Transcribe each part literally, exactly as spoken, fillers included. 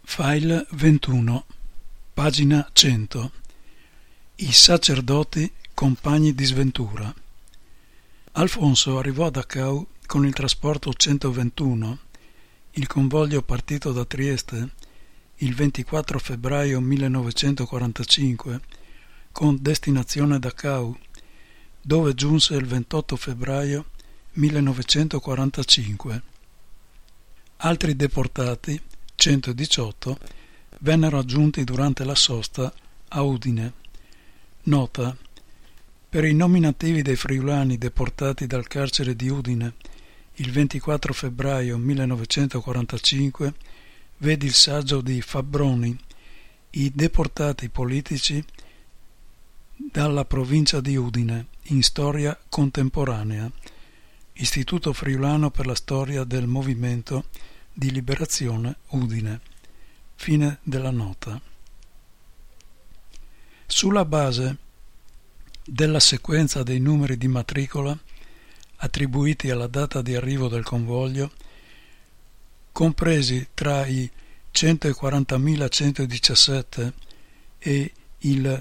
File ventuno, pagina cento. I sacerdoti compagni di sventura. Alfonso arrivò a Dachau con il trasporto centoventuno, il convoglio partito da Trieste il ventiquattro febbraio millenovecentoquarantacinque con destinazione Dachau, dove giunse il ventotto febbraio millenovecentoquarantacinque. Altri deportati, centodiciotto, vennero aggiunti durante la sosta a Udine. Nota: per i nominativi dei friulani deportati dal carcere di Udine il ventiquattro febbraio millenovecentoquarantacinque vedi il saggio di Fabbroni I deportati politici dalla provincia di Udine in storia contemporanea, Istituto Friulano per la storia del movimento di liberazione Udine. Fine della nota. Sulla base della sequenza dei numeri di matricola attribuiti alla data di arrivo del convoglio, compresi tra i centoquarantamilacentodiciassette e il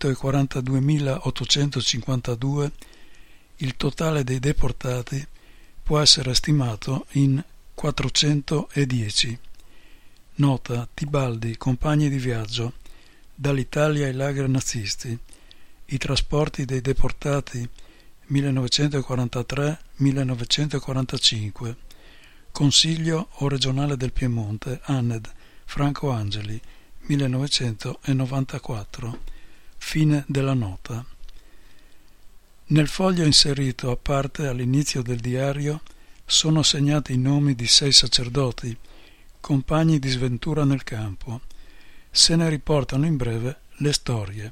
centoquarantaduemilaottocentocinquantadue, il totale dei deportati può essere stimato in quattrocentodieci. Nota: Tibaldi, compagni di viaggio, dall'Italia ai lager nazisti, i trasporti dei deportati millenovecentoquarantatré millenovecentoquarantacinque, Consiglio o regionale del Piemonte, Anned, Franco Angeli, millenovecentonovantaquattro. Fine della nota. Nel foglio inserito a parte all'inizio del diario sono segnati i nomi di sei sacerdoti, compagni di sventura nel campo. Se ne riportano in breve le storie.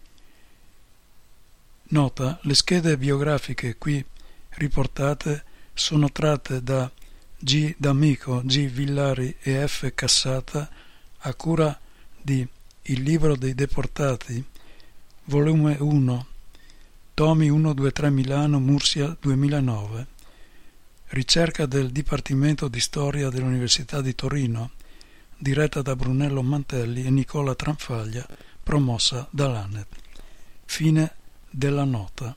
Nota: le schede biografiche qui riportate sono tratte da G. D'Amico, G. Villari e F. Cassata a cura di Il libro dei deportati, volume uno, tomi uno due tre Milano, Mursia duemilanove. Ricerca del Dipartimento di Storia dell'Università di Torino, diretta da Brunello Mantelli e Nicola Tranfaglia, promossa dall'Anet. Fine della nota.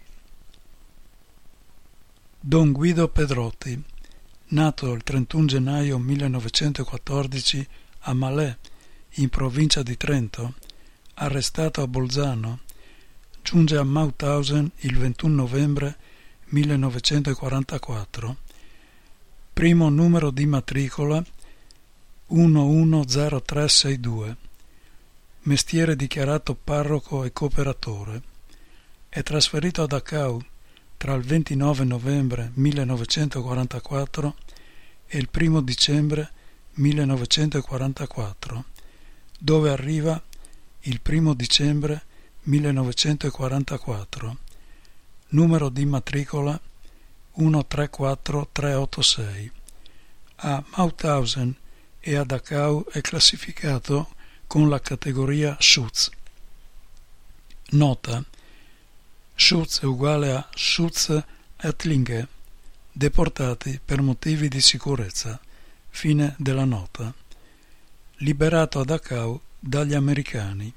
Don Guido Pedrotti, nato il trentuno gennaio millenovecentoquattordici a Malè, in provincia di Trento, arrestato a Bolzano, giunge a Mauthausen il ventuno novembre millenovecentoquarantaquattro. Primo numero di matricola uno uno zero tre sei due. Mestiere dichiarato parroco e cooperatore. È trasferito a Dachau tra il ventinove novembre millenovecentoquarantaquattro e il primo dicembre millenovecentoquarantaquattro, dove arriva il primo dicembre millenovecentoquarantaquattro. Numero di matricola uno tre quattro tre otto sei. A Mauthausen e a Dachau è classificato con la categoria Schutz. Nota: Schutz è uguale a Schutz-Ettlinge, deportati per motivi di sicurezza. Fine della nota. Liberato a Dachau dagli americani.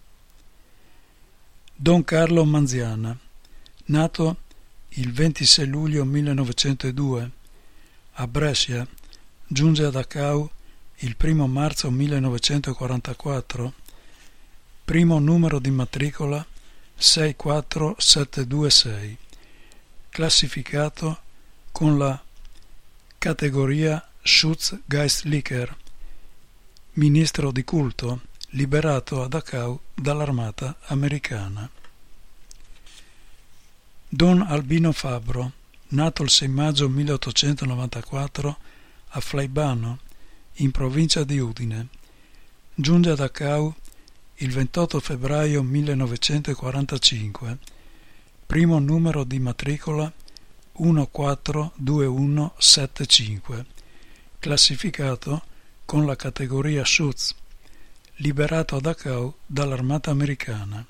Don Carlo Manziana, nato il ventisei luglio millenovecentodue a Brescia, giunge a Dachau il primo marzo millenovecentoquarantaquattro, primo numero di matricola sei quattro sette due sei, classificato con la categoria Schutzgeistlicher, ministro di culto, liberato a Dachau dall'armata americana. Don Albino Fabbro, nato il sei maggio milleottocentonovantaquattro a Flaibano, in provincia di Udine, giunge a Dachau il ventotto febbraio millenovecentoquarantacinque, primo numero di matricola uno quattro due uno sette cinque, classificato con la categoria Schutz, liberato a Dachau dall'armata americana.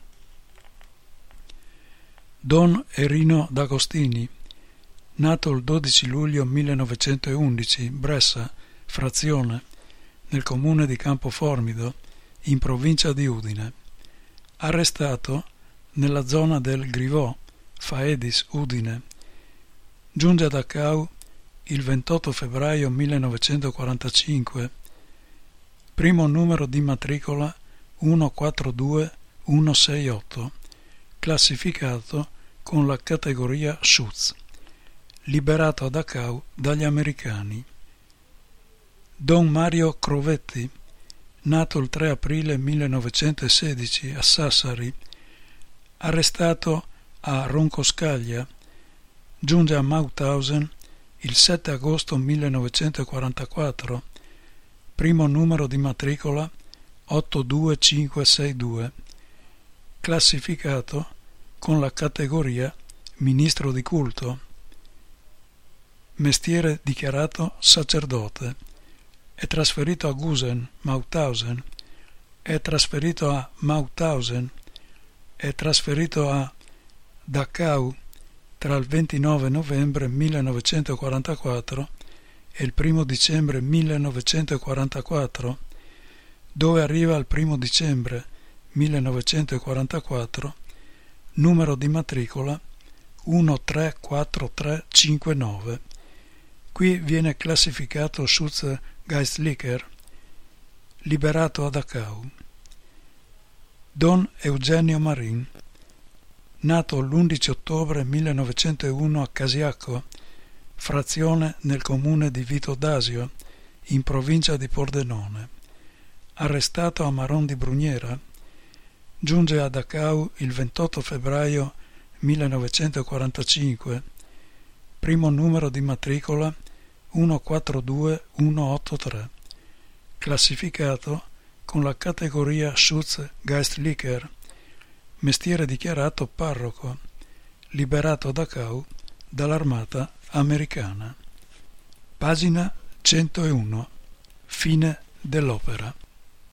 Don Erino D'Agostini, nato il dodici luglio millenovecentoundici, Bressa, frazione, nel comune di Campoformido, in provincia di Udine. Arrestato nella zona del Grivò, Faedis, Udine. Giunge a Dachau il ventotto febbraio millenovecentoquarantacinque, primo numero di matricola uno quattro due uno sei otto, classificato con la categoria Schutz, liberato a Dachau dagli americani. Don Mario Crovetti, nato il tre aprile millenovecentosedici a Sassari, arrestato a Roncoscaglia, giunge a Mauthausen il sette agosto millenovecentoquarantaquattro, primo numero di matricola otto due cinque sei due, classificato con la categoria ministro di culto, mestiere dichiarato sacerdote. È trasferito a Gusen, Mauthausen, è trasferito a Mauthausen, è trasferito a Dachau tra il ventinove novembre millenovecentoquarantaquattro e il primo dicembre millenovecentoquarantaquattro, dove arriva il primo dicembre millenovecentoquarantaquattro, numero di matricola uno tre quattro tre cinque nove. Qui viene classificato Schutz Geistlicher, liberato a Dachau. Don Eugenio Marin, nato l'undici ottobre millenovecentouno a Casiacco, frazione nel comune di Vito d'Asio, in provincia di Pordenone. Arrestato a Maron di Bruniera, giunge a Dachau il ventotto febbraio millenovecentoquarantacinque, primo numero di matricola uno quattro due uno otto tre, classificato con la categoria Schutz Geistlicher, mestiere dichiarato parroco, liberato a Dachau dall'armata americana. Pagina centouno. Fine dell'opera.